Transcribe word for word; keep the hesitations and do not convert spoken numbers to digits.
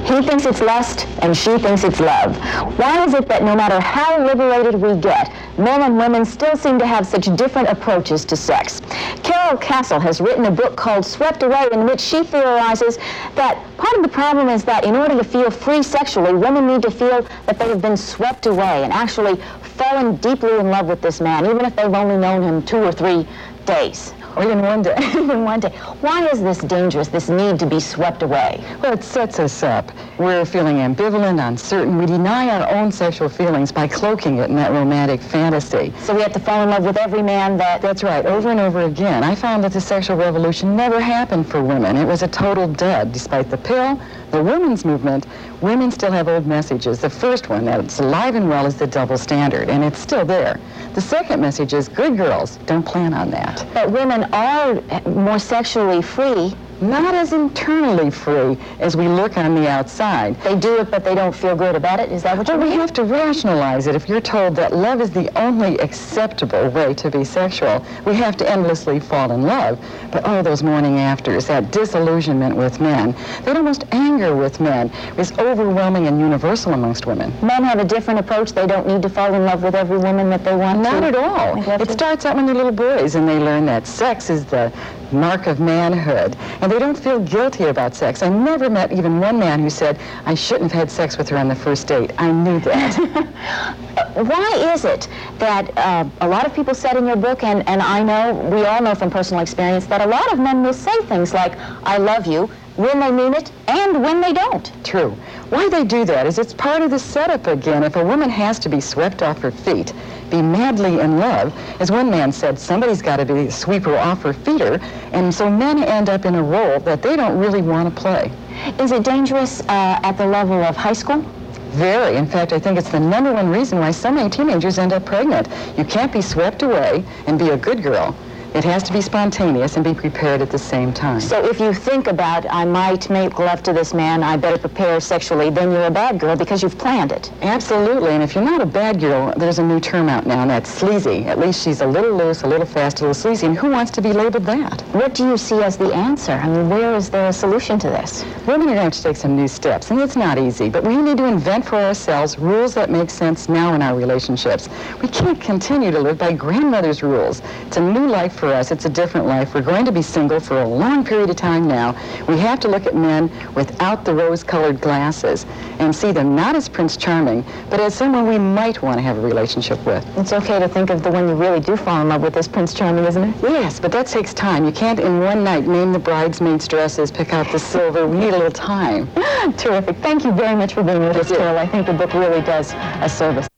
He thinks it's lust, and she thinks it's love. Why is it that no matter how liberated we get, men and women still seem to have such different approaches to sex? Carol Castle has written a book called Swept Away, in which she theorizes that part of the problem is that in order to feel free sexually, women need to feel that they have been swept away and actually fallen deeply in love with this man, even if they've only known him two or three days. Or even one day. Even one day. Why is this dangerous, this need to be swept away? Well, it sets us up. We're feeling ambivalent, uncertain. We deny our own sexual feelings by cloaking it in that romantic fantasy. So we have to fall in love with every man that... That's right, over and over again. I found that the sexual revolution never happened for women. It was a total dud. Despite the pill, the women's movement, women still have old messages. The first one, that's alive and well, is the double standard, and it's still there. The second message is, good girls, don't plan on that. But women are more sexually free. Not as internally free as we look on the outside. They do it, but they don't feel good about it? Is that what you Well, mean? we have to rationalize it. If you're told that love is the only acceptable way to be sexual, we have to endlessly fall in love. But oh, those morning afters, that disillusionment with men, that almost anger with men is overwhelming and universal amongst women. Men have a different approach. They don't need to fall in love with every woman that they want Not to. at all. It to. starts out when they're little boys and they learn that sex is the mark of manhood. And they don't feel guilty about sex. I never met even one man who said, I shouldn't have had sex with her on the first date. I knew that. Why is it that uh, a lot of people said in your book, and, and I know, we all know from personal experience, that a lot of men will say things like, I love you, when they mean it, and when they don't? True. Why they do that is it's part of the setup again. If a woman has to be swept off her feet, be madly in love, as one man said, somebody's got to be sweep her off her feeder, and so men end up in a role that they don't really want to play. Is it dangerous uh, at the level of high school? Very. In fact, I think it's the number one reason why so many teenagers end up pregnant. You can't be swept away and be a good girl. It has to be spontaneous and be prepared at the same time. So if you think about, I might make love to this man, I better prepare sexually, then you're a bad girl because you've planned it. Absolutely. And if you're not a bad girl, there's a new term out now, and that's sleazy. At least she's a little loose, a little fast, a little sleazy. And who wants to be labeled that? What do you see as the answer? I mean, where is there a solution to this? Women are going to have to take some new steps, and it's not easy. But we need to invent for ourselves rules that make sense now in our relationships. We can't continue to live by grandmother's rules. It's a new life for us. It's a different life. We're going to be single for a long period of time now. We have to look at men without the rose-colored glasses and see them not as Prince Charming, but as someone we might want to have a relationship with. It's okay to think of the one you really do fall in love with as Prince Charming, isn't it? Yes, but that takes time. You can't in one night name the bridesmaids' dresses, pick out the silver. We need a little time. Terrific. Thank you very much for being with us, Carol. I think the book really does a service.